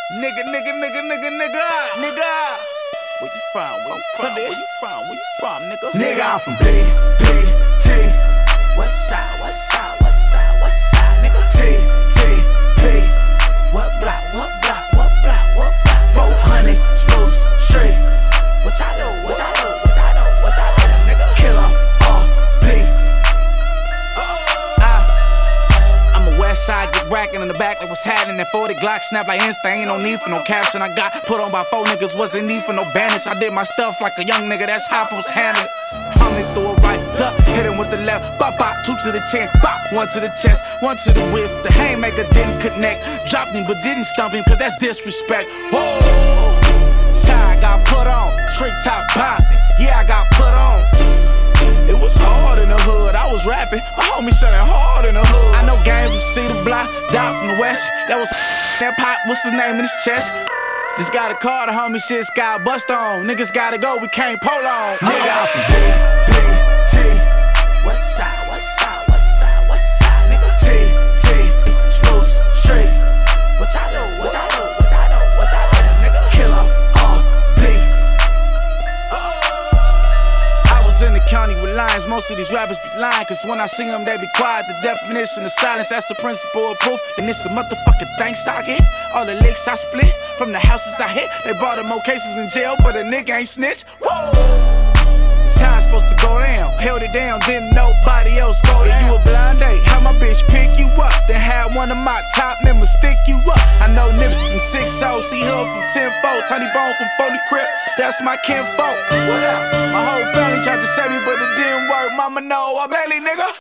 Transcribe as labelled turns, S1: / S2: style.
S1: Nigga. Where you from? Nigga?
S2: Nigga, I'm from BPT.
S1: West side, nigga.
S2: TTP.
S1: What block?
S2: 400 Spruce Street.
S1: What y'all do, nigga?
S2: Kill off all beef.
S1: I'm a west side, get racking in the back like what's happening. That 40 Glock snap like instant, ain't no need for no caption. I got put on by 4 niggas, wasn't need for no bandage. I did my stuff like a young nigga, that's how I was handled. Humming through a right duck, hit him with the left, bop, 2 to the chin, bop, 1 to the chest, 1 to the wrist. The haymaker didn't connect, dropped him but didn't stump him, cause that's disrespect. Whoa, I got put on, trick top popping, yeah, I got put on. It was hard in the hood, I was rapping, my homie selling hard in the hood. I know games from Cedar Block, Doc from the West, that was that pop, what's his name in his chest? Just got a car, the homie shit got bust on. Niggas gotta go, we can't prolong.
S2: Nigga, I'm from BPT.
S1: West side, nigga.
S2: TT. Spruce Street.
S1: What y'all do, nigga?
S2: Kill off all beef.
S1: I was in the county with lions, most of these rappers be lying. Cause when I see them, they be quiet. The definition of silence, that's the principle of proof. And it's the motherfucking thanks I get. All the licks I split, from the houses I hit. They brought them more cases in jail, but a nigga ain't snitch. Whoa! It's how it's supposed to go down. Held it down, didn't nobody else go down. You a blind date, how my bitch pick you up. Then had one of my top members stick you up. I know Nips from 6-0, see her from 10-4. Tiny Bone from 40 Crip, that's my kinfolk. What up? My whole family tried to save me, but it didn't work. Mama know I'm Bailey, nigga.